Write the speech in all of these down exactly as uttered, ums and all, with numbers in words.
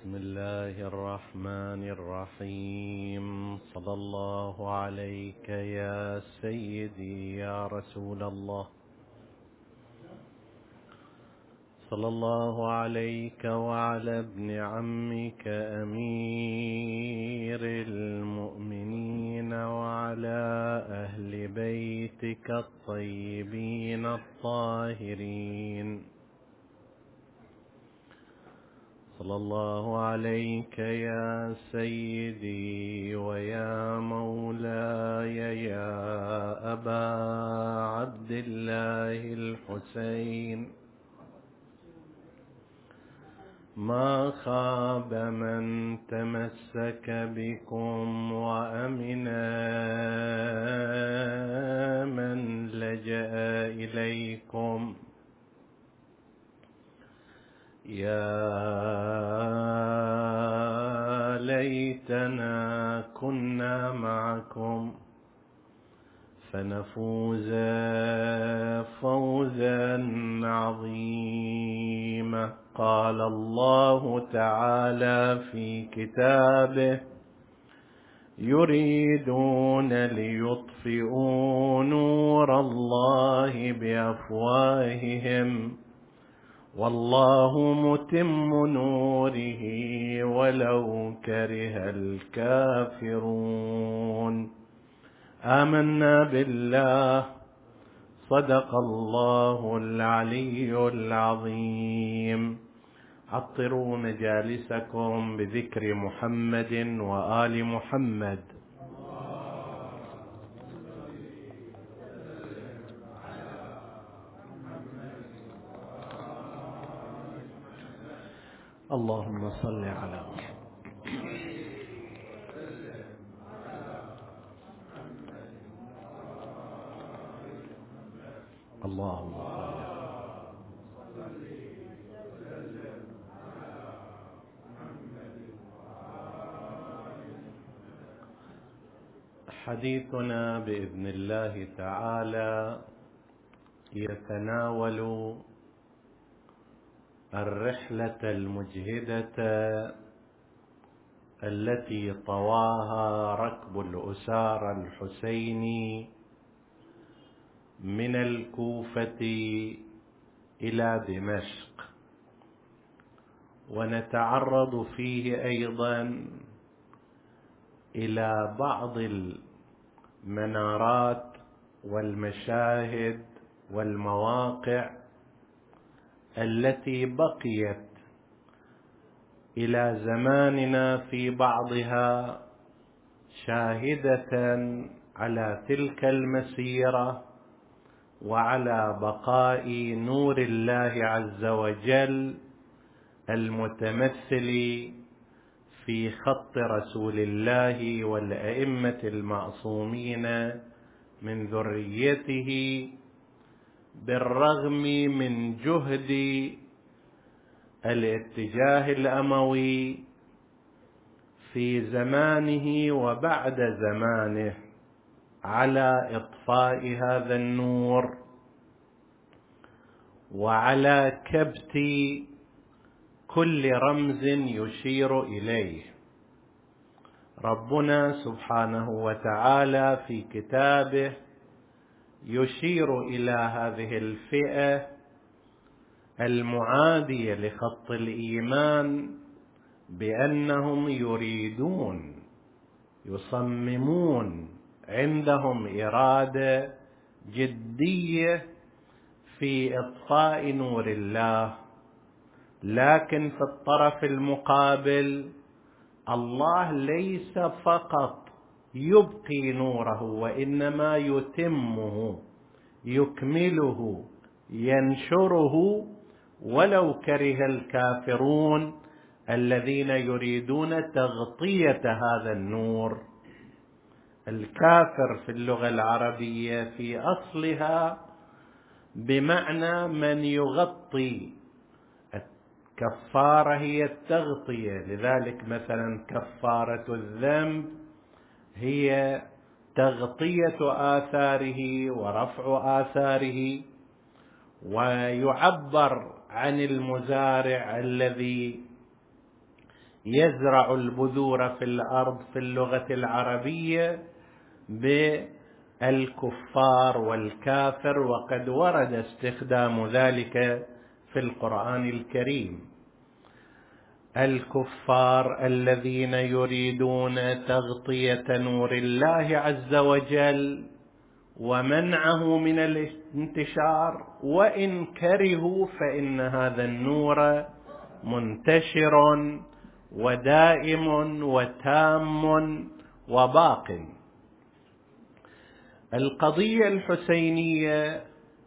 بسم الله الرحمن الرحيم. صلى الله عليك يا سيدي يا رسول الله، صلى الله عليك وعلى ابن عمك أمير المؤمنين وعلى أهل بيتك الطيبين الطاهرين. صلى الله عليك يا سيدي ويا مولاي يا أبا عبد الله الحسين. ما خاب من تمسك بكم وأمن من لجأ إليكم. يا ليتنا كنا معكم فنفوز فوزا عظيما. قال الله تعالى في كتابه: يريدون ليطفئوا نور الله بأفواههم والله متم نوره ولو كره الكافرون. آمنا بالله، صدق الله العلي العظيم. عطروا مجالسكم بذكر محمد وآل محمد. اللهم صل على محمد. اللهم صل. حديثنا بإذن الله تعالى يتناول الرحلة المجهدة التي طواها ركب الأسارى الحسيني من الكوفة إلى دمشق، ونتعرض فيه أيضا إلى بعض المنارات والمشاهد والمواقع التي بقيت إلى زماننا في بعضها شاهدة على تلك المسيرة وعلى بقاء نور الله عز وجل المتمثل في خط رسول الله والأئمة المعصومين من ذريته، بالرغم من جهد الاتجاه الأموي في زمانه وبعد زمانه على إطفاء هذا النور وعلى كبت كل رمز يشير إليه. ربنا سبحانه وتعالى في كتابه يشير إلى هذه الفئة المعادية لخط الإيمان بأنهم يريدون يصممون، عندهم إرادة جدية في إطفاء نور الله، لكن في الطرف المقابل الله ليس فقط يبقي نوره وإنما يتمه يكمله ينشره ولو كره الكافرون الذين يريدون تغطية هذا النور. الكافر في اللغة العربية في أصلها بمعنى من يغطي. الكفارة هي التغطية، لذلك مثلا كفارة الذنب هي تغطية آثاره ورفع آثاره. ويعبر عن المزارع الذي يزرع البذور في الأرض في اللغة العربية بالكفار والكافر، وقد ورد استخدام ذلك في القرآن الكريم. الكفار الذين يريدون تغطية نور الله عز وجل ومنعه من الانتشار، وإن كرهوا فإن هذا النور منتشر ودائم وتام وباق. القضية الحسينية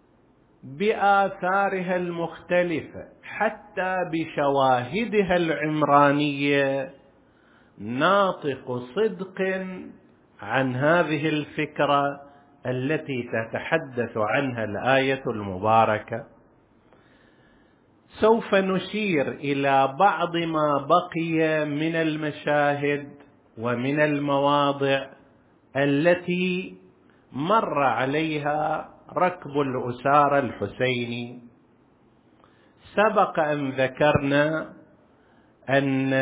بآثارها المختلفة حتى بشواهدها العمرانية ناطق صدق عن هذه الفكرة التي تتحدث عنها الآية المباركة. سوف نشير إلى بعض ما بقي من المشاهد ومن المواضع التي مر عليها ركب الأسارة الحسيني. سبق أن ذكرنا أن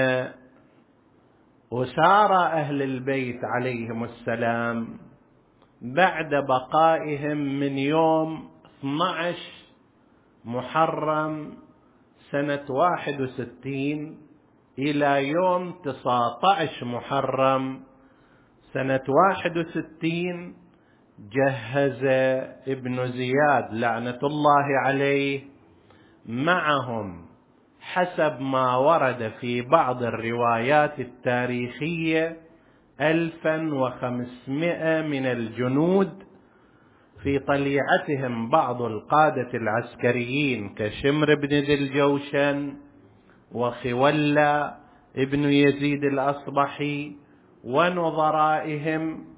أسارة أهل البيت عليهم السلام بعد بقائهم من يوم اثني عشر محرم سنة واحد وستين إلى يوم تسعة عشر محرم سنة واحد وستين جهز ابن زياد لعنة الله عليه معهم حسب ما ورد في بعض الروايات التاريخية ألفا وخمسمائة من الجنود، في طليعتهم بعض القادة العسكريين كشمر بن ذي الجوشن وخولة ابن يزيد الأصبحي ونظرائهم،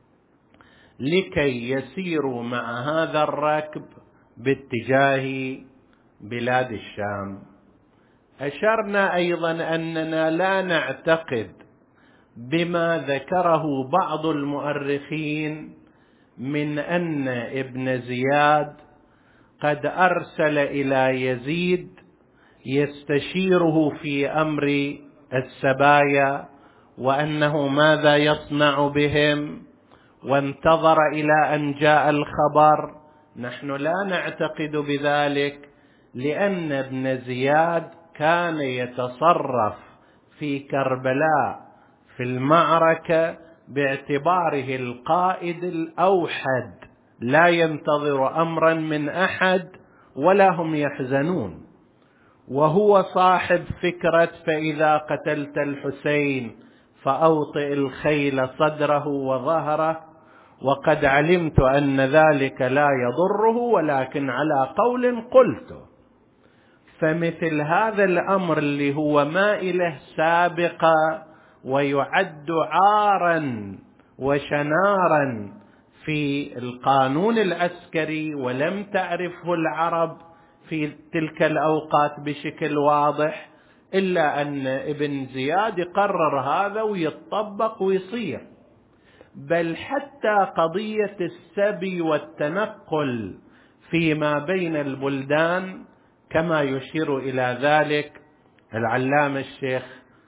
لكي يسيروا مع هذا الركب باتجاه بلاد الشام. أشرنا أيضا أننا لا نعتقد بما ذكره بعض المؤرخين من أن ابن زياد قد أرسل إلى يزيد يستشيره في أمر السبايا وأنه ماذا يصنع بهم، وانتظر إلى أن جاء الخبر. نحن لا نعتقد بذلك، لأن ابن زياد كان يتصرف في كربلاء في المعركة باعتباره القائد الأوحد، لا ينتظر أمرا من أحد ولا هم يحزنون، وهو صاحب فكرة فإذا قتلت الحسين فأوطئ الخيل صدره وظهره، وقد علمت أن ذلك لا يضره ولكن على قول قلته. فمثل هذا الأمر اللي هو ما إله سابقة ويعد عارا وشنارا في القانون العسكري ولم تعرفه العرب في تلك الأوقات بشكل واضح، إلا أن ابن زياد قرر هذا ويتطبق ويصير. بل حتى قضية السبي والتنقل فيما بين البلدان كما يشير إلى ذلك العلامة الشيخ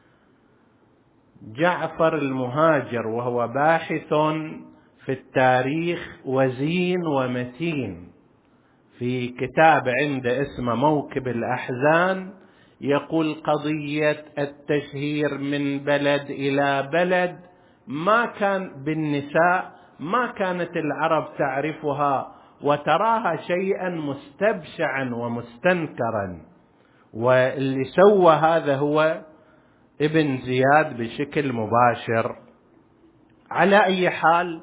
جعفر المهاجر، وهو باحث في التاريخ وزين ومتين، في كتاب عنده اسمه موكب الأحزان، يقول قضية التشهير من بلد إلى بلد ما كان بالنساء ما كانت العرب تعرفها وتراها شيئا مستبشعا ومستنكرا، واللي سوى هذا هو ابن زياد بشكل مباشر. على أي حال،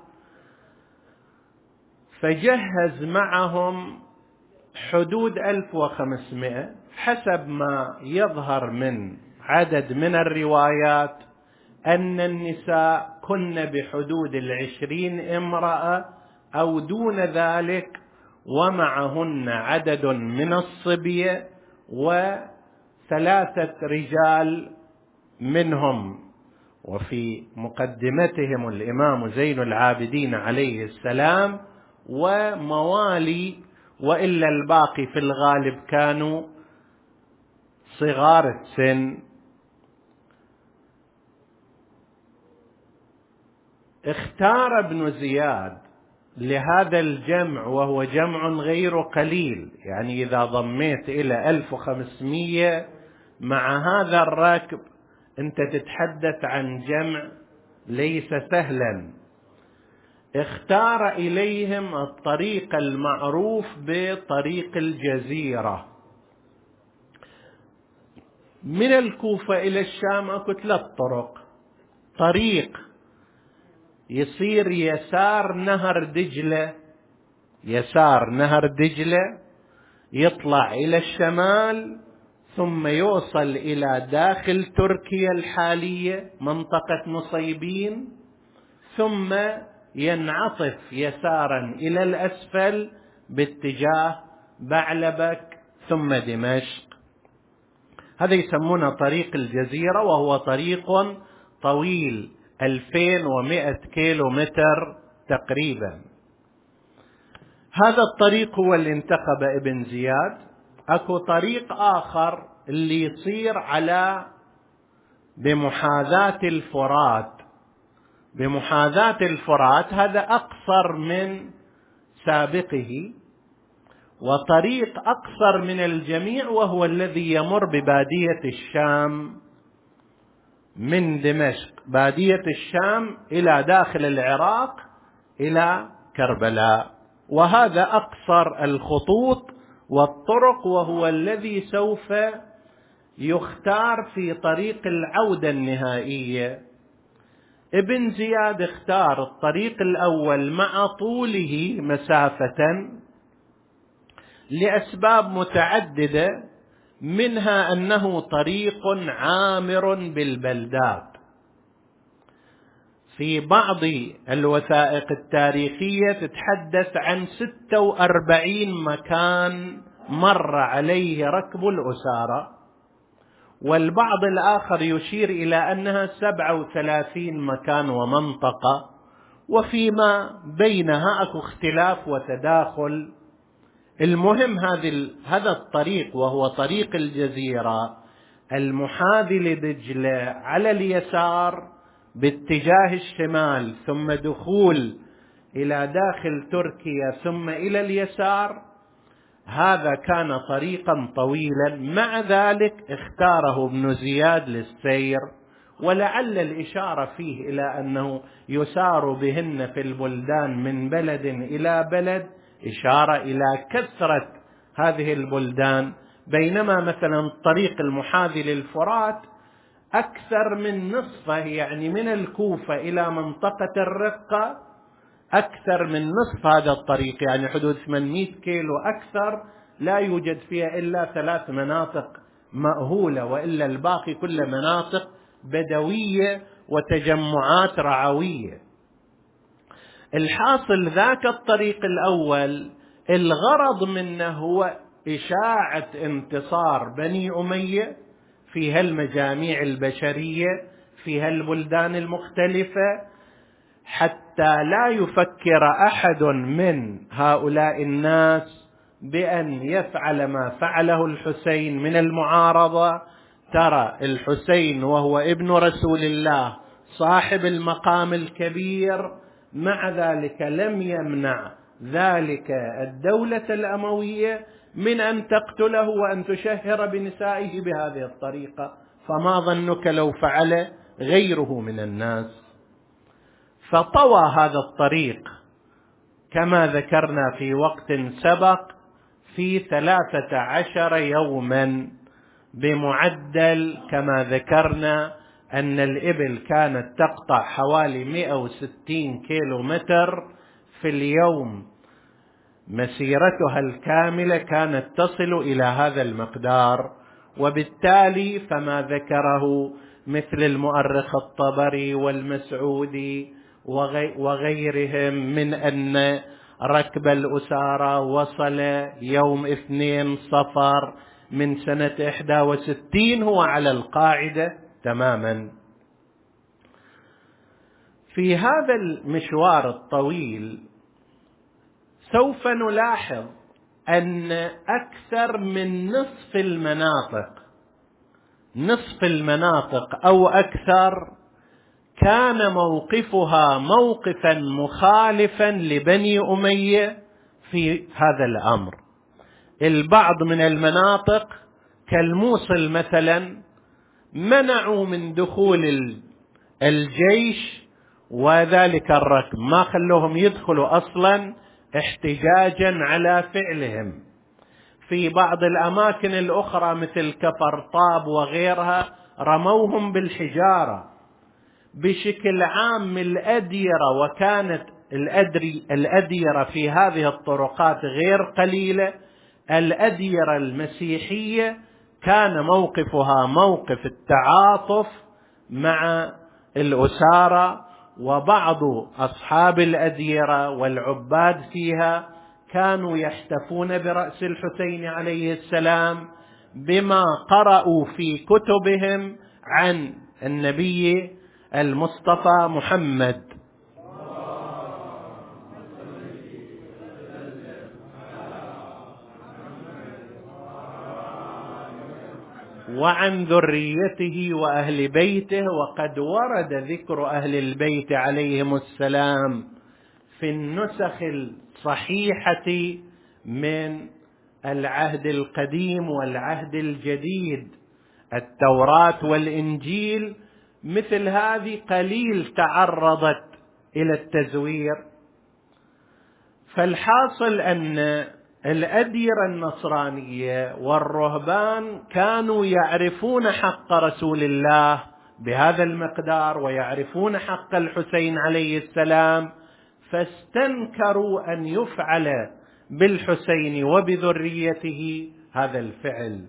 فجهز معهم حدود ألف وخمسمائة حسب ما يظهر من عدد من الروايات، أن النساء كن بحدود العشرين امرأة أو دون ذلك، ومعهن عدد من الصبية وثلاثة رجال منهم، وفي مقدمتهم الإمام زين العابدين عليه السلام وموالي، وإلا الباقي في الغالب كانوا صغار السن. اختار ابن زياد لهذا الجمع، وهو جمع غير قليل، يعني إذا ضميت إلى ألف وخمسمائة مع هذا الركب أنت تتحدث عن جمع ليس سهلا. اختار إليهم الطريق المعروف بطريق الجزيرة. من الكوفة إلى الشام أكو ثلاث طرق. طريق يصير يسار نهر دجلة، يسار نهر دجلة يطلع إلى الشمال ثم يوصل إلى داخل تركيا الحالية منطقة نصيبين، ثم ينعطف يسارا إلى الأسفل باتجاه بعلبك ثم دمشق. هذا يسمونه طريق الجزيرة، وهو طريق طويل ألفين ومئة كيلو متر تقريبا. هذا الطريق هو اللي انتخب ابن زياد. اكو طريق آخر اللي يصير على بمحاذاة الفرات، بمحاذاة الفرات، هذا أقصر من سابقه، وطريق أقصر من الجميع، وهو الذي يمر ببادية الشام من دمشق، بادية الشام إلى داخل العراق إلى كربلاء، وهذا أقصر الخطوط والطرق، وهو الذي سوف يختار في طريق العودة النهائية. ابن زياد اختار الطريق الأول مع طوله مسافة لأسباب متعددة، منها أنه طريق عامر بالبلدات. في بعض الوثائق التاريخية تتحدث عن ستة وأربعين مكان مر عليه ركب الأسارة، والبعض الآخر يشير إلى أنها سبعة وثلاثين مكان ومنطقة، وفيما بينها أكو اختلاف وتداخل. المهم هذا الطريق وهو طريق الجزيرة المحاذي لدجلة على اليسار باتجاه الشمال، ثم دخول إلى داخل تركيا ثم إلى اليسار. هذا كان طريقا طويلا، مع ذلك اختاره ابن زياد للسير، ولعل الإشارة فيه إلى أنه يسار بهن في البلدان من بلد إلى بلد، إشارة إلى كثرة هذه البلدان، بينما مثلا الطريق المحاذي للفرات أكثر من نصفه، يعني من الكوفة إلى منطقة الرقة أكثر من نصف هذا الطريق، يعني حدود ثمانمئة كيلو أكثر، لا يوجد فيها إلا ثلاث مناطق مأهولة، وإلا الباقي كل مناطق بدوية وتجمعات رعوية. الحاصل ذاك الطريق الأول الغرض منه هو إشاعة انتصار بني أمية في هالمجاميع البشرية في هالبلدان المختلفة، حتى لا يفكر أحد من هؤلاء الناس بأن يفعل ما فعله الحسين من المعارضة. ترى الحسين وهو ابن رسول الله صاحب المقام الكبير، مع ذلك لم يمنع ذلك الدولة الأموية من أن تقتله وأن تشهر بنسائه بهذه الطريقة، فما ظنك لو فعل غيره من الناس؟ فطوى هذا الطريق كما ذكرنا في وقت سبق في ثلاثة عشر يوما، بمعدل كما ذكرنا أن الإبل كانت تقطع حوالي مئة وستين كيلو متر في اليوم، مسيرتها الكاملة كانت تصل إلى هذا المقدار. وبالتالي فما ذكره مثل المؤرخ الطبري والمسعودي وغيرهم من أن ركب الأسارة وصل يوم اثنين صفر من سنة إحدى وستين هو على القاعدة تماما. في هذا المشوار الطويل سوف نلاحظ أن أكثر من نصف المناطق نصف المناطق أو أكثر كان موقفها موقفا مخالفا لبني أمية في هذا الأمر. البعض من المناطق كالموصل مثلا منعوا من دخول الجيش وذلك الركب، ما خلوهم يدخلوا أصلا احتجاجا على فعلهم. في بعض الأماكن الأخرى مثل كفرطاب وغيرها رموهم بالحجارة. بشكل عام الأديرة، وكانت الأديرة في هذه الطرقات غير قليلة، الأديرة المسيحية كان موقفها موقف التعاطف مع الأسارة، وبعض أصحاب الأديرة والعباد فيها كانوا يحتفون برأس الحسين عليه السلام بما قرأوا في كتبهم عن النبي المصطفى محمد. وعن ذريته وأهل بيته، وقد ورد ذكر أهل البيت عليهم السلام في النسخ الصحيحة من العهد القديم والعهد الجديد، التوراة والإنجيل. مثل هذه قليل تعرضت إلى التزوير. فالحاصل أن الأديرة النصرانية والرهبان كانوا يعرفون حق رسول الله بهذا المقدار، ويعرفون حق الحسين عليه السلام، فاستنكروا أن يفعل بالحسين وبذريته هذا الفعل.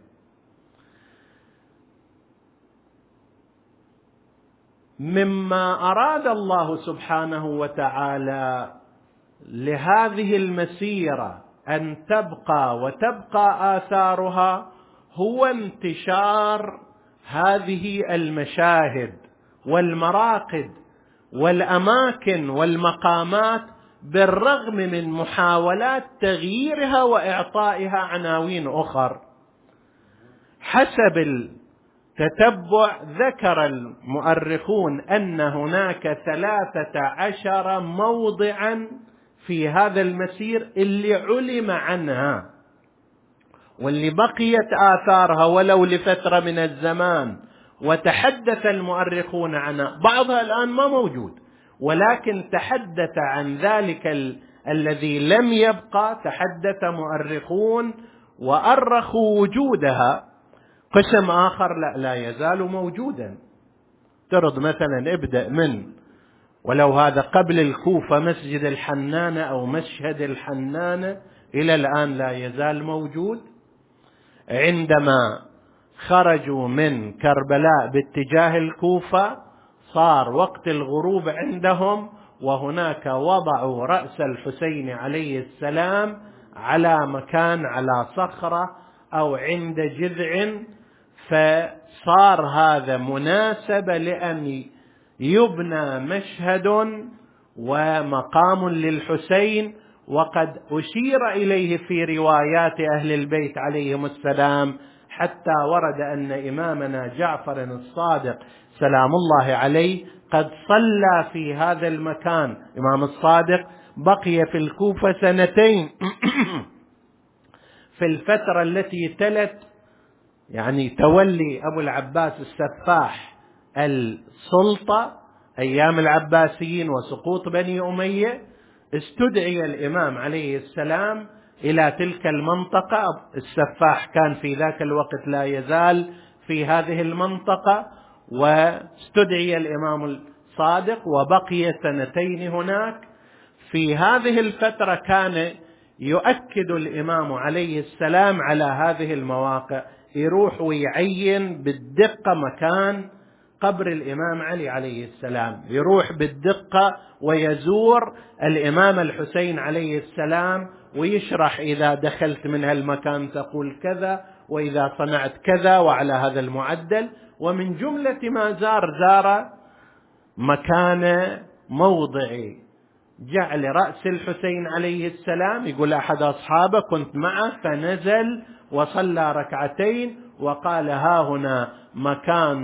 مما أراد الله سبحانه وتعالى لهذه المسيرة أن تبقى وتبقى آثارها هو انتشار هذه المشاهد والمراقد والأماكن والمقامات، بالرغم من محاولات تغييرها وإعطائها عناوين أخرى. حسب التتبع ذكر المؤرخون أن هناك ثلاثة عشر موضعا في هذا المسير اللي علم عنها واللي بقيت آثارها ولو لفترة من الزمان، وتحدث المؤرخون عنها. بعضها الآن ما موجود، ولكن تحدث عن ذلك ال- الذي لم يبقى، تحدث مؤرخون وأرخوا وجودها. قسم آخر لا, لا يزال موجودا. ترد مثلا ابدأ من ولو هذا قبل الكوفة مسجد الحنانة أو مشهد الحنانة، إلى الآن لا يزال موجود. عندما خرجوا من كربلاء باتجاه الكوفة صار وقت الغروب عندهم، وهناك وضعوا رأس الحسين عليه السلام على مكان، على صخرة أو عند جذع، فصار هذا مناسبة لأن يبنى مشهد ومقام للحسين. وقد أشير إليه في روايات أهل البيت عليهم السلام، حتى ورد أن إمامنا جعفر الصادق سلام الله عليه قد صلى في هذا المكان. إمام الصادق بقي في الكوفة سنتين في الفترة التي تلت يعني تولي أبو العباس السفاح السلطة أيام العباسيين وسقوط بني أمية. استدعي الإمام عليه السلام إلى تلك المنطقة. السفاح كان في ذاك الوقت لا يزال في هذه المنطقة، واستدعي الإمام الصادق وبقي سنتين هناك. في هذه الفترة كان يؤكد الإمام عليه السلام على هذه المواقع، يروح ويعين بالدقة مكان قبر الإمام علي عليه السلام، يروح بالدقة ويزور الإمام الحسين عليه السلام ويشرح إذا دخلت من هالمكان تقول كذا، وإذا صنعت كذا، وعلى هذا المعدل. ومن جملة ما زار زار مكان موضع جعل رأس الحسين عليه السلام. يقول أحد أصحابه كنت معه فنزل وصلى ركعتين وقال ها هنا مكان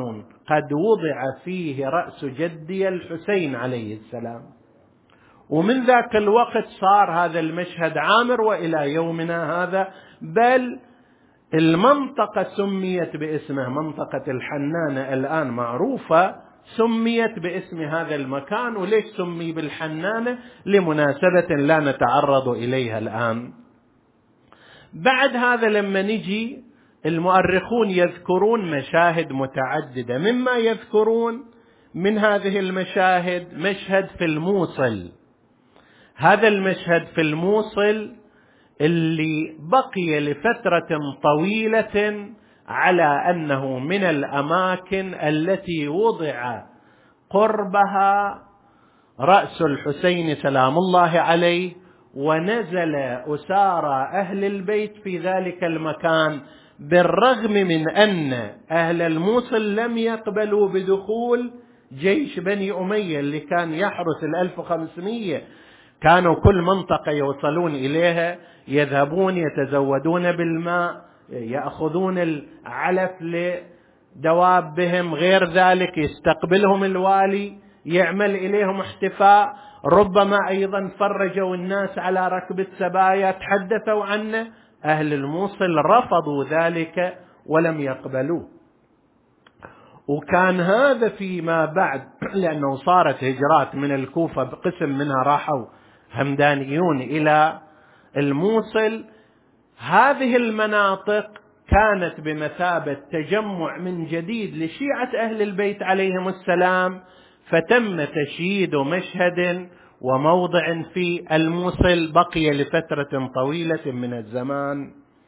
قد وضع فيه رأس جدي الحسين عليه السلام. ومن ذاك الوقت صار هذا المشهد عامر وإلى يومنا هذا، بل المنطقة سميت باسمه، منطقة الحنانة الآن معروفة، سميت باسم هذا المكان. وليش سمي بالحنانة؟ لمناسبة لا نتعرض إليها الآن. بعد هذا لما نجي المؤرخون يذكرون مشاهد متعددة، مما يذكرون من هذه المشاهد مشهد في الموصل. هذا المشهد في الموصل اللي بقي لفترة طويلة على أنه من الأماكن التي وضع قربها رأس الحسين سلام الله عليه، ونزل أسارى أهل البيت في ذلك المكان، بالرغم من أن أهل الموصل لم يقبلوا بدخول جيش بني أمية اللي كان يحرس الألف وخمسمائة. كانوا كل منطقة يوصلون إليها يذهبون يتزودون بالماء، يأخذون العلف لدوابهم، غير ذلك يستقبلهم الوالي، يعمل إليهم احتفاء، ربما أيضا فرجوا الناس على ركب السبايا، تحدثوا عنه. أهل الموصل رفضوا ذلك ولم يقبلوه. وكان هذا فيما بعد، لأنه صارت هجرات من الكوفة، بقسم منها راحوا همدانيون إلى الموصل. هذه المناطق كانت بمثابة تجمع من جديد لشيعة أهل البيت عليهم السلام، فتم تشييد مشهد وموضع في الموصل بقي لفترة طويلة من الزمان.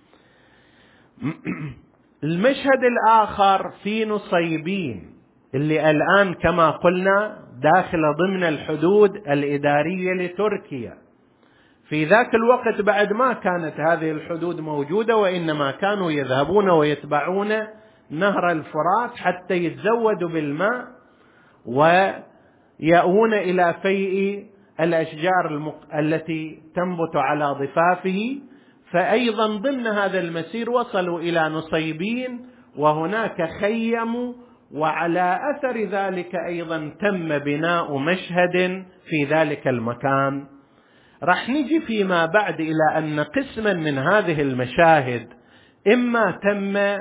المشهد الآخر في نصيبين، اللي الآن كما قلنا داخل ضمن الحدود الإدارية لتركيا. في ذاك الوقت بعد ما كانت هذه الحدود موجودة، وإنما كانوا يذهبون ويتبعون نهر الفرات حتى يتزودوا بالماء ويأوون إلى فيء الأشجار المق... التي تنبت على ضفافه. فأيضا ضمن هذا المسير وصلوا إلى نصيبين، وهناك خيموا، وعلى أثر ذلك أيضا تم بناء مشهد في ذلك المكان. رح نجي فيما بعد إلى أن قسما من هذه المشاهد إما تم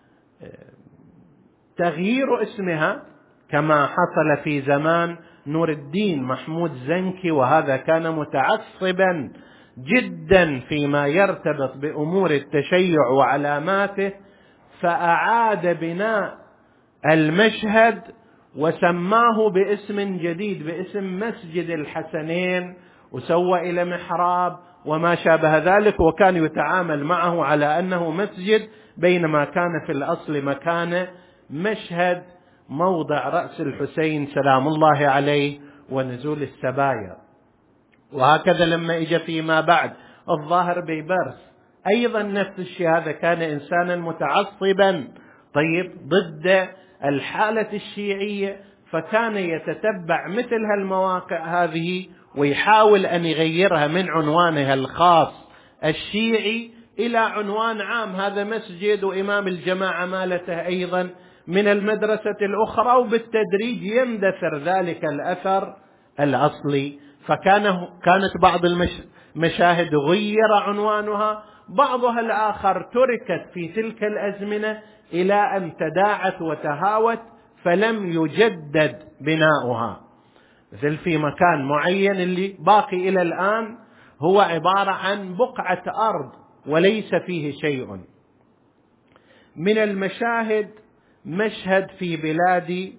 تغيير اسمها، كما حصل في زمان نور الدين محمود زنكي، وهذا كان متعصبا جدا فيما يرتبط بأمور التشيع وعلاماته، فأعاد بناء المشهد وسماه باسم جديد، باسم مسجد الحسنين، وسوى إلى محراب وما شابه ذلك، وكان يتعامل معه على أنه مسجد، بينما كان في الأصل مكان مشهد موضع رأس الحسين سلام الله عليه ونزول السبايا. وهكذا لما إجا فيما بعد الظاهر بيبرس أيضا نفس الشيء، هذا كان إنسانا متعصبا طيب ضد الحالة الشيعية، فكان يتتبع مثل هالمواقع هذه ويحاول أن يغيرها من عنوانها الخاص الشيعي إلى عنوان عام، هذا مسجد وإمام الجماعة مالته أيضا من المدرسة الأخرى، وبالتدريج يندثر ذلك الأثر الأصلي. فكان كانت بعض المشاهد غير عنوانها، بعضها الآخر تركت في تلك الأزمنة إلى أن تداعت وتهاوت فلم يجدد بناؤها، مثل في مكان معين اللي باقي إلى الآن هو عبارة عن بقعة أرض وليس فيه شيء. من المشاهد مشهد في بلاد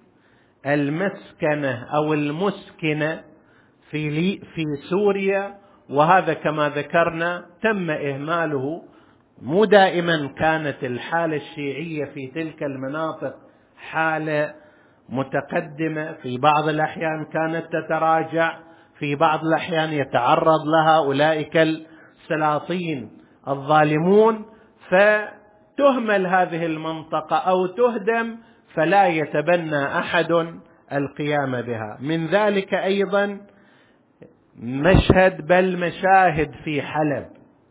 المسكنة أو المسكنة في في سوريا، وهذا كما ذكرنا تم إهماله. مو دائما كانت الحالة الشيعية في تلك المناطق حالة متقدمة، في بعض الأحيان كانت تتراجع، في بعض الأحيان يتعرض لها أولئك السلاطين الظالمون، فتهمل هذه المنطقة أو تهدم فلا يتبنى أحد القيام بها. من ذلك أيضا مشهد بل مشاهد في حلب.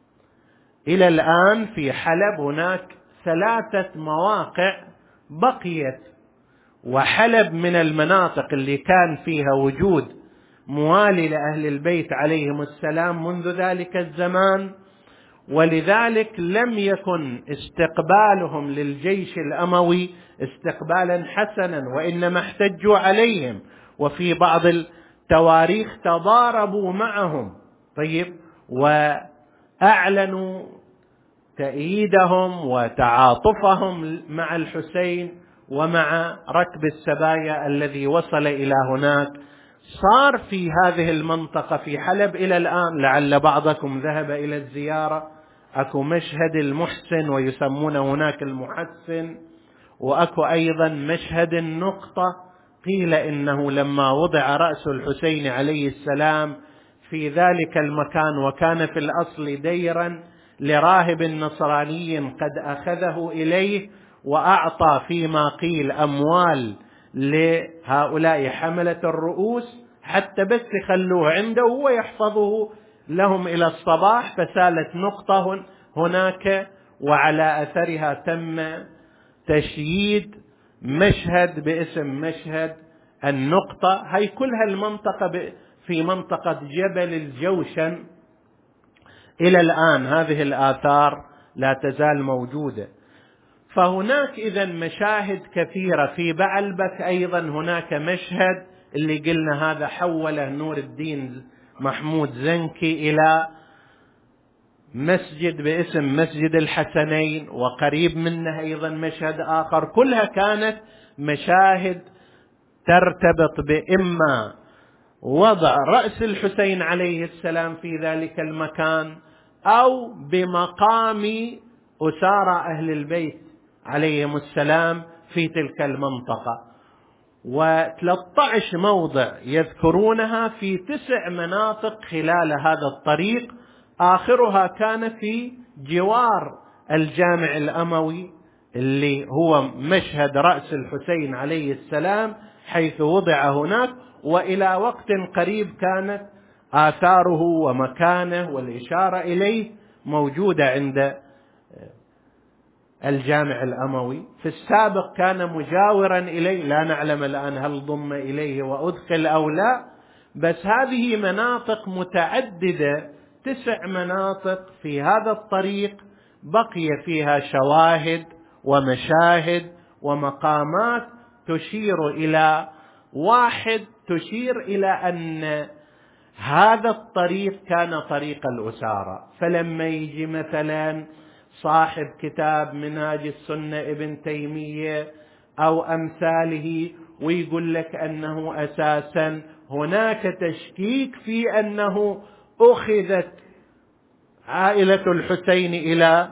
إلى الآن في حلب هناك ثلاثة مواقع بقيت وحلب من المناطق اللي كان فيها وجود موالي لأهل البيت عليهم السلام منذ ذلك الزمان، ولذلك لم يكن استقبالهم للجيش الأموي استقبالا حسنا، وإنما احتجوا عليهم، وفي بعض التواريخ تضاربوا معهم. طيب، وأعلنوا تأييدهم وتعاطفهم مع الحسين ومع ركب السبايا الذي وصل إلى هناك. صار في هذه المنطقة في حلب إلى الآن، لعل بعضكم ذهب إلى الزيارة، أكو مشهد المحسن ويسمون هناك المحسن، وأكو أيضا مشهد النقطة. قيل إنه لما وضع رأس الحسين عليه السلام في ذلك المكان، وكان في الأصل ديرا لراهب نصراني قد أخذه إليه وأعطى فيما قيل أموال لهؤلاء حملة الرؤوس حتى بس يخلوه عنده ويحفظه لهم إلى الصباح، فسالت نقطة هناك، وعلى أثرها تم تشييد مشهد باسم مشهد النقطة. هي كلها المنطقة في منطقة جبل الجوشن إلى الآن هذه الآثار لا تزال موجودة. فهناك إذن مشاهد كثيرة. في بعلبك أيضا هناك مشهد اللي قلنا هذا حوله نور الدين محمود زنكي إلى مسجد باسم مسجد الحسنين، وقريب منه أيضا مشهد آخر. كلها كانت مشاهد ترتبط بإما وضع رأس الحسين عليه السلام في ذلك المكان، أو بمقام أسارى أهل البيت عليهم السلام في تلك المنطقة. وثلاثة عشر موضع يذكرونها في تسع مناطق خلال هذا الطريق، آخرها كان في جوار الجامع الأموي اللي هو مشهد رأس الحسين عليه السلام حيث وضع هناك، وإلى وقت قريب كانت آثاره ومكانه والإشارة إليه موجودة عند الجامع الأموي. في السابق كان مجاورا إليه، لا نعلم الآن هل ضم إليه وأدخل أو لا، بس هذه مناطق متعددة، تسع مناطق في هذا الطريق بقي فيها شواهد ومشاهد ومقامات تشير إلى واحد، تشير إلى أن هذا الطريق كان طريق الأسارة. فلما يجي مثلا صاحب كتاب منهاج السنة ابن تيمية أو أمثاله ويقول لك أنه أساسا هناك تشكيك في أنه أخذت عائلة الحسين إلى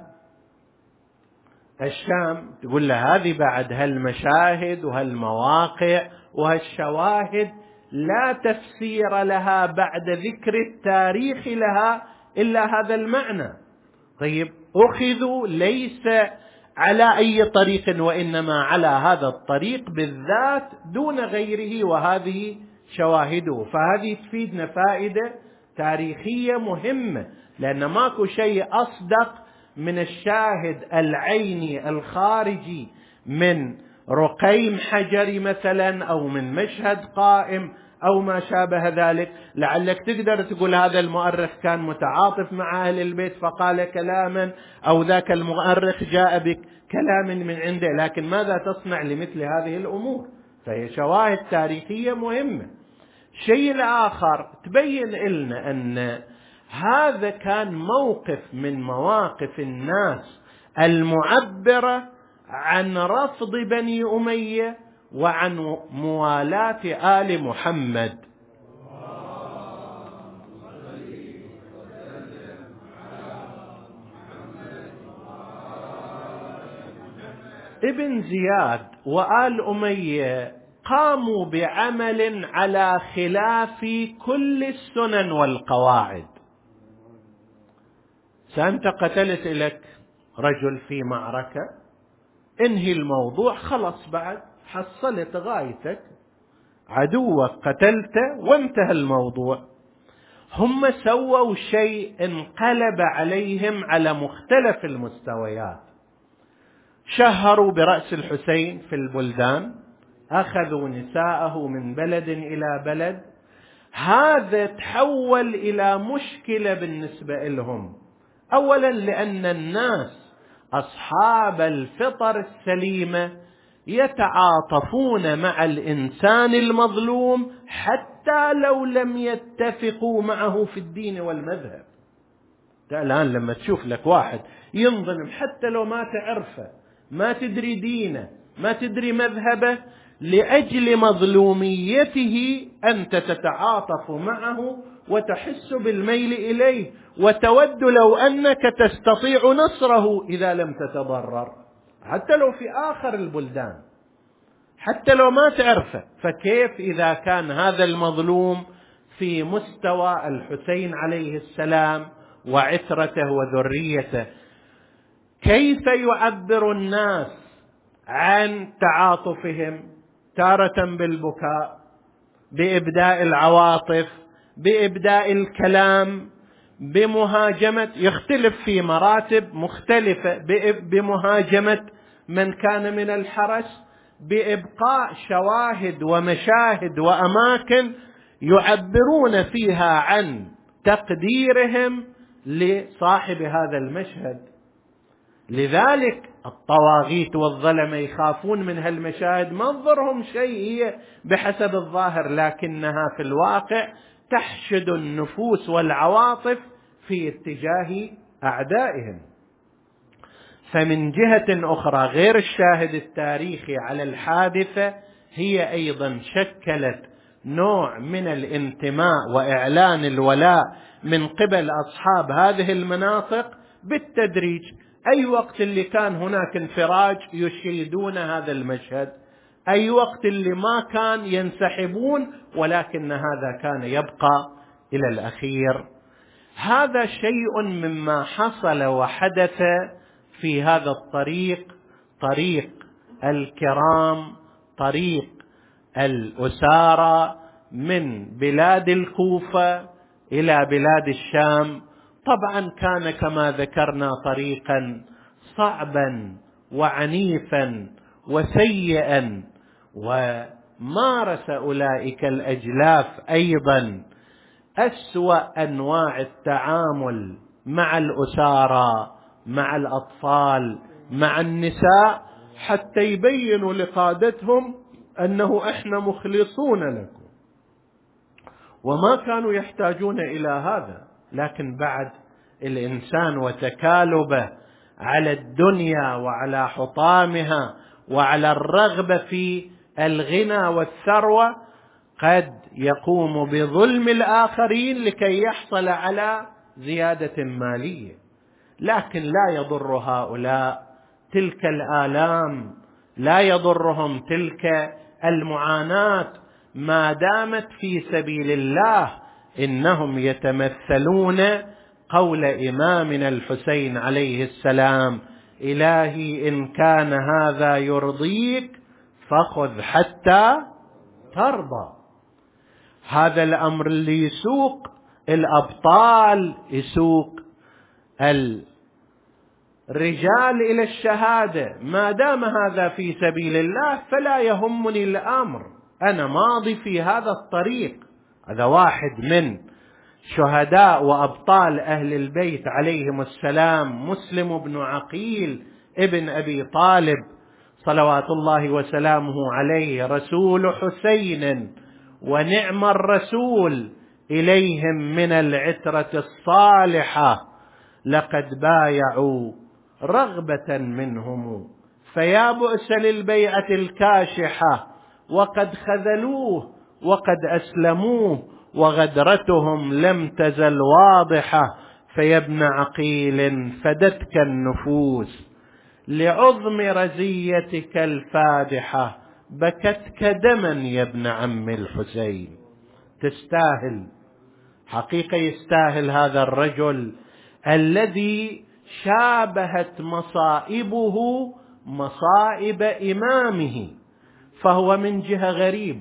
الشام، تقول له هذه بعد هالمشاهد وهالمواقع وهالشواهد لا تفسير لها بعد ذكر التاريخ لها إلا هذا المعنى. طيب، أخذوا ليس على أي طريق وإنما على هذا الطريق بالذات دون غيره، وهذه شواهده. فهذه تفيدنا فائدة تاريخية مهمة، لأن ماكو شيء أصدق من الشاهد العيني الخارجي من رقيم حجري مثلا أو من مشهد قائم أو ما شابه ذلك. لعلك تقدر تقول هذا المؤرخ كان متعاطف مع أهل البيت فقال كلاما، أو ذاك المؤرخ جاء بكلام من عنده، لكن ماذا تصنع لمثل هذه الأمور؟ فهي شواهد تاريخية مهمة. الشيء الآخر تبين لنا أن هذا كان موقف من مواقف الناس المعبرة عن رفض بني أمية وعن موالاة آل محمد. ابن زياد وآل أمية قاموا بعمل على خلاف كل السنن والقواعد. سأنت قتلت لك رجل في معركة، انهي الموضوع، خلص بعد حصلت غايتك، عدوك قتلته وانتهى الموضوع. هم سووا شيء انقلب عليهم على مختلف المستويات. شهروا برأس الحسين في البلدان، أخذوا نساءه من بلد إلى بلد. هذا تحول إلى مشكلة بالنسبة لهم، أولا لأن الناس أصحاب الفطر السليمة يتعاطفون مع الإنسان المظلوم حتى لو لم يتفقوا معه في الدين والمذهب. الآن لما تشوف لك واحد ينظلم حتى لو ما تعرفه، ما تدري دينه، ما تدري مذهبه، لأجل مظلوميته أنت تتعاطف معه وتحس بالميل إليه، وتود لو أنك تستطيع نصره إذا لم تتضرر، حتى لو في آخر البلدان، حتى لو ما تعرفه. فكيف إذا كان هذا المظلوم في مستوى الحسين عليه السلام وعترته وذريته؟ كيف يعبر الناس عن تعاطفهم؟ تارة بالبكاء، بإبداء العواطف، بإبداء الكلام، بمهاجمة، يختلف في مراتب مختلفة، بمهاجمة من كان من الحرس، بإبقاء شواهد ومشاهد وأماكن يعبرون فيها عن تقديرهم لصاحب هذا المشهد. لذلك الطواغيت والظلمة يخافون من هالمشاهد، ما تضرهم شيء هي بحسب الظاهر، لكنها في الواقع تحشد النفوس والعواطف في اتجاه أعدائهم. فمن جهة أخرى غير الشاهد التاريخي على الحادثة، هي أيضا شكلت نوع من الانتماء وإعلان الولاء من قبل أصحاب هذه المناطق بالتدريج. أي وقت اللي كان هناك انفراج يشيدون هذا المشهد، أي وقت اللي ما كان ينسحبون، ولكن هذا كان يبقى إلى الأخير. هذا شيء مما حصل وحدث في هذا الطريق، طريق الكرام، طريق الأسارة من بلاد الكوفة إلى بلاد الشام. طبعا كان كما ذكرنا طريقا صعبا وعنيفا وسيئا، ومارس أولئك الأجلاف أيضا أسوأ أنواع التعامل مع الأسارة، مع الأطفال، مع النساء، حتى يبينوا لقادتهم أنه إحنا مخلصون لكم، وما كانوا يحتاجون إلى هذا. لكن بعد الإنسان وتكالبه على الدنيا وعلى حطامها وعلى الرغبة في الغنى والثروة قد يقوم بظلم الآخرين لكي يحصل على زيادة مالية. لكن لا يضر هؤلاء تلك الآلام، لا يضرهم تلك المعاناة ما دامت في سبيل الله. إنهم يتمثلون قول إمامنا الحسين عليه السلام: إلهي إن كان هذا يرضيك فخذ حتى ترضى. هذا الأمر اللي يسوق الأبطال، يسوق الرجال إلى الشهادة. ما دام هذا في سبيل الله فلا يهمني الأمر، أنا ماضي في هذا الطريق. هذا واحد من شهداء وأبطال أهل البيت عليهم السلام، مسلم بن عقيل ابن أبي طالب صلوات الله وسلامه عليه، رسول حسين ونعم الرسول إليهم من العترة الصالحة. لقد بايعوا رغبة منهم، فيا بؤس للبيعة الكاشحة، وقد خذلوه وقد أسلموه، وغدرتهم لم تزل واضحة. فيا ابن عقيل فدتك النفوس لعظم رزيتك الفادحة، بكتك دما يا ابن عم الحسين. تستاهل حقيقة، يستاهل هذا الرجل الذي شابهت مصائبه مصائب إمامه، فهو من جهة غريب،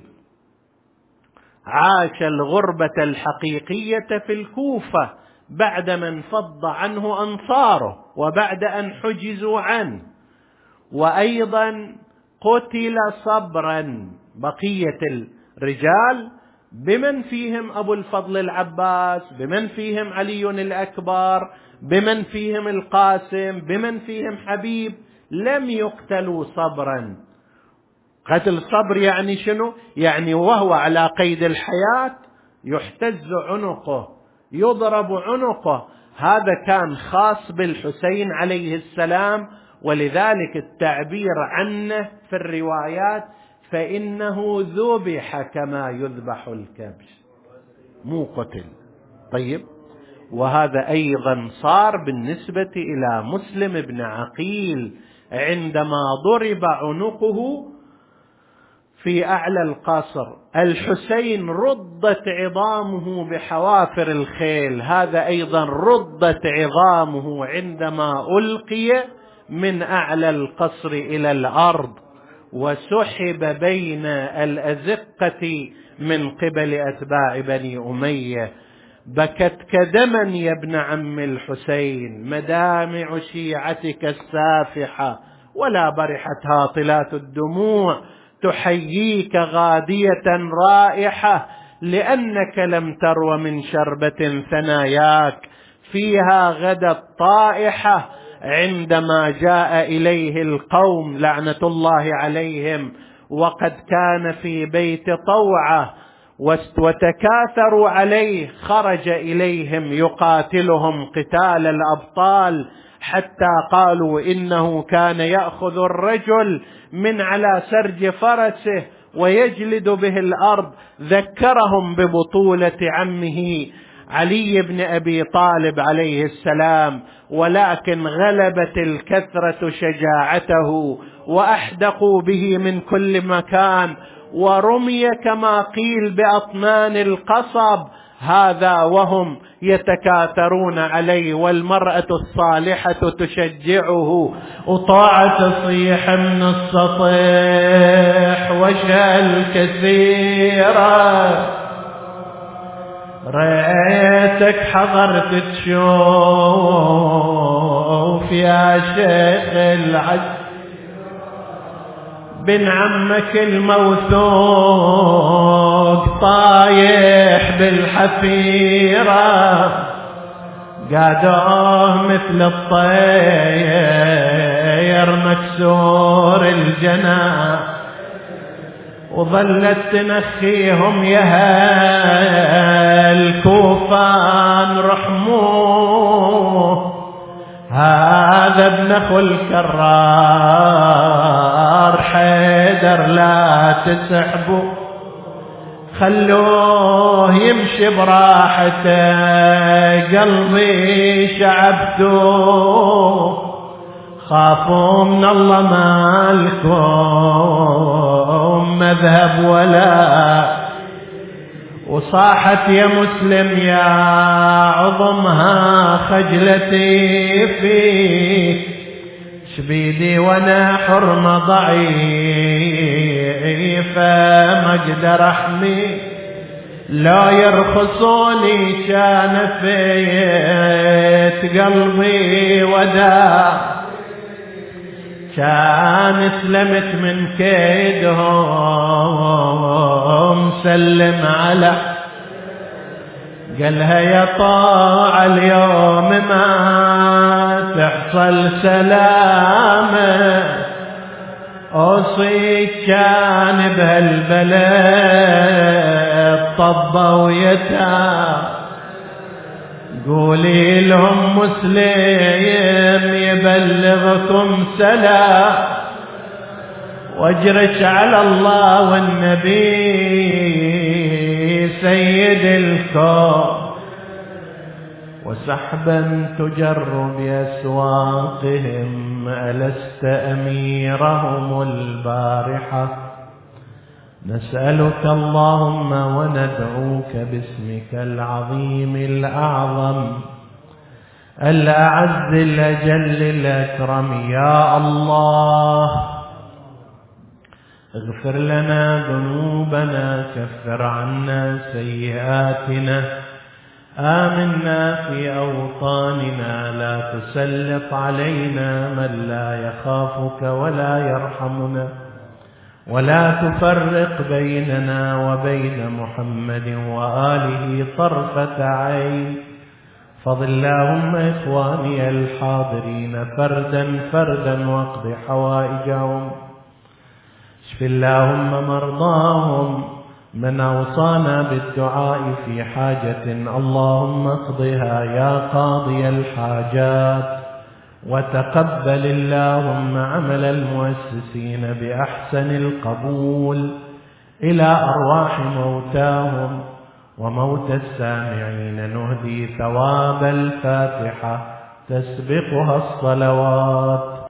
عاش الغربة الحقيقية في الكوفة بعدما انفض عنه أنصاره وبعد أن حجزوا عنه، وأيضا قتل صبرا. بقية الرجال بمن فيهم أبو الفضل العباس، بمن فيهم علي الأكبر، بمن فيهم القاسم، بمن فيهم حبيب، لم يقتلوا صبرا. قتل صبر يعني شنو؟ يعني وهو على قيد الحياة يحتز عنقه، يضرب عنقه. هذا كان خاص بالحسين عليه السلام، ولذلك التعبير عنه في الروايات فإنه ذبح كما يذبح الكبش، مو قتل. طيب، وهذا أيضا صار بالنسبة إلى مسلم بن عقيل عندما ضرب عنقه في أعلى القصر. الحسين ردت عظامه بحوافر الخيل، هذا أيضا ردت عظامه عندما ألقي من أعلى القصر إلى الأرض وسحب بين الأزقة من قبل أتباع بني أمية. بكتك دما يا ابن عم الحسين مدامع شيعتك السافحة، ولا برحت هاطلات الدموع تحييك غادية رائحة، لأنك لم ترو من شربة ثناياك فيها غدت طائحة. عندما جاء إليه القوم لعنة الله عليهم وقد كان في بيت طوعة وتكاثروا عليه، خرج إليهم يقاتلهم قتال الأبطال، حتى قالوا إنه كان يأخذ الرجل من على سرج فرسه ويجلد به الأرض. ذكرهم ببطولة عمه علي بن أبي طالب عليه السلام، ولكن غلبت الكثرة شجاعته وأحدقوا به من كل مكان، ورمي كما قيل بأطنان القصب، هذا وهم يتكاثرون عليه، والمرأة الصالحة تشجعه وطاعة تصيح من السطح وشال كثيرا. ريتك حضرت تشوف يا شيخ العز بن عمك الموثوق طايح بالحفيرة، قادوه مثل الطير مكسور الجناح، وظلت تنخيهم يا الكوفان رحموه. هذا ابن اخو الكرار حيدر لا تسحبوا، خلوه يمشي براحته قلبي شعبته، خافوا من الله مالكم مذهب ولا. وصاحت يا مسلم يا عظمها خجلتي فيك، شبيدي وانا حرمة ضعيفة ما اقدر احمي، لا يرخصوني كان فيت قلبي وداع، كان سلمت من كيدهم سلم على قالها يا طاع اليوم ما تحصل سلامة، أوصيك كان بهالبلد طبة ويتام، قولي لهم مسلم يبلغكم سلام، واجرش على الله والنبي سيد الكون، وسحبا تجر بأسواقهم ألست أميرهم البارحة. نسألك اللهم وندعوك باسمك العظيم الأعظم الأعز الأجل الأكرم يا الله، اغفر لنا ذنوبنا، كفر عنا سيئاتنا، آمنا في أوطاننا، لا تسلط علينا من لا يخافك ولا يرحمنا، ولا تفرق بيننا وبين محمد وآله طرفة عين. فضل اللهم إخواني الحاضرين فردا فردا واقض حوائجهم. اشف اللهم مرضاهم. من أوصانا بالدعاء في حاجة اللهم اقضها يا قاضي الحاجات. وتقبل اللهم عمل المؤسسين بأحسن القبول إلى أرواح موتاهم وموت السامعين. نهدي ثواب الفاتحة تسبقها الصلوات.